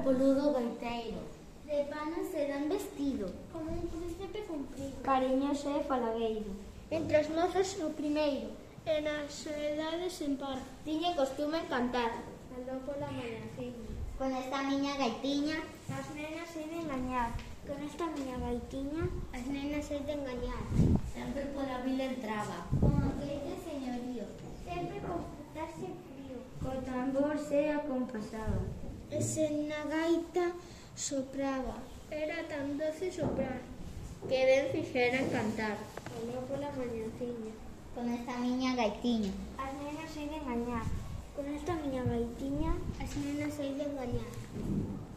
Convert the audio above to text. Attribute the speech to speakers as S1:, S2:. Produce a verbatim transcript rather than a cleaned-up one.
S1: poludo gaiteiro.
S2: De pano será un vestido,
S1: Como un príncipe cumprido.
S2: cariñoso e falagueiro.
S1: Entre os mozos o primeiro.
S2: E nas soledades en par.
S1: Tiña costume cantar.
S2: Aló pola mañaciña.
S1: Con esta miña gaitiña,
S2: As nenas sei de engañar. Con esta miña gaitiña,
S1: as nenas sei de engañar. Sempre pola vila entraba.
S2: con aquele señorío. Sempre con frutarse frío. Co tambor se acompasaba. E se na gaita sopraba. Era tan doce soprar.
S1: Que ben fixera cantar.
S2: Aló pola mañaciña.
S1: Con esta miña gaitiña.
S2: As nenas sei de engañar. Con esta miña gaitiña,
S1: As nenas sei de engañar.